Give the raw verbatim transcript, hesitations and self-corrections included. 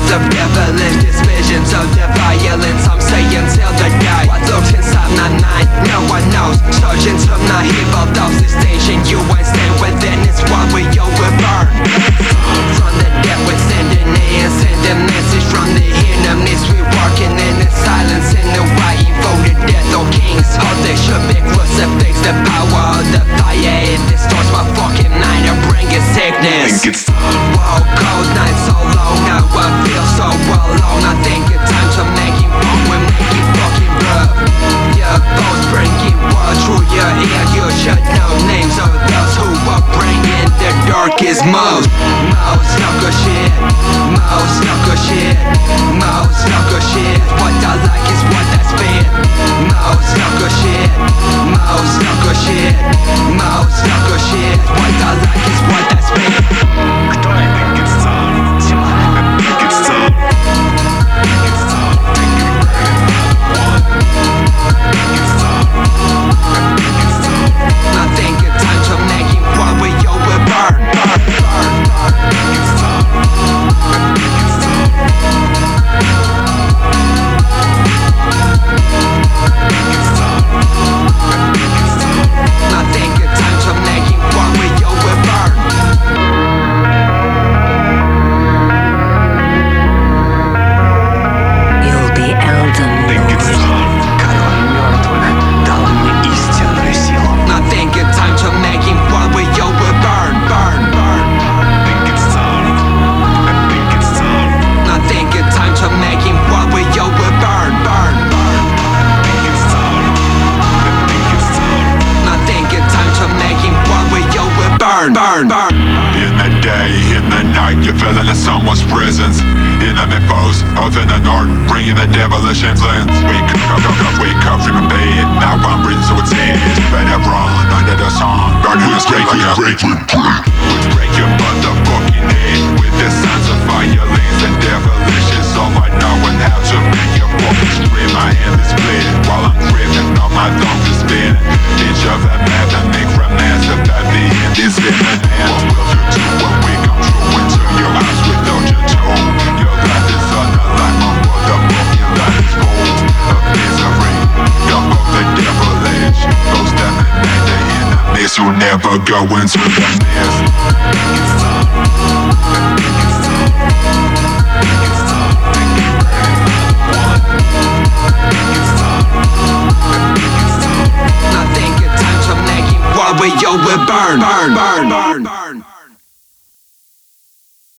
Lots of devilish visions of the violence I'm saying till the day What looks inside my mind, no one knows. Surgeon to my evil dose, the station you ain't stay within is what we all will burn. From the dead we're sending in, sending message from the enemies. We working in the silence in the white voted death, oh kings. All they should be crucifix. The power of the fire, it distorts my fucking mind and bringing sickness. Think it's Whoa, cold night so long, now I feel so alone. I think it's time to make it wrong, we make it fucking rough. Your foes bringing war through your ear, you should know names of those who are bringing the darkest most. Most knuckle shit, most knuckle shit, most knuckle shit. What I like is what I spit. Most knuckle shit, most knuckle shit, most knuckle shit. What I like is what I spit. Кто это? Think it's time. Think it's time. Think it's time. Think it burn another one. Think it's time. Think it's time. I think it's time to make it what we all will burn, burn, burn, burn. Think it's time. Think it's time. Think it's time. Think it's time. I think it's time to make it what we all will burn. You'll be Elden Think it's Lord. time. Король мертвых дал мне истинную силу. I think it's time to make it what we all will burn, burn, burn. Think it's time. Think it's time. I think it's time to make it what we all will burn, burn, burn. Think it's time. Think it's time. I think it's time to make it what we all will burn, burn, burn. In the day, in the night, you're feeling in someone's presence. Enemy foes, oath in the north, bringing the devilish influence. Wake up, up, up, wake up from your bed. Now I'm breathing so it's dead. Better run under the sun. Burn your straight like a break. Break your motherfucking head with the signs of violence and devilish is all I know and how to make your fucking scream. My hand is split while I'm gripping on my lungs is spinning. Inch of a map and make from massive at the end is imminent. What will you do when we come through into your house without your toe? Your life is under like my motherfucking life is full of misery. You're both the devilish, those that remain the enemies who never go into the mist. Think it's time. Think it's time. Think it's time. Think it burn another one. Think it's time. Think it's time. I think it's time to make it what we all will burn, burn, burn, burn, burn.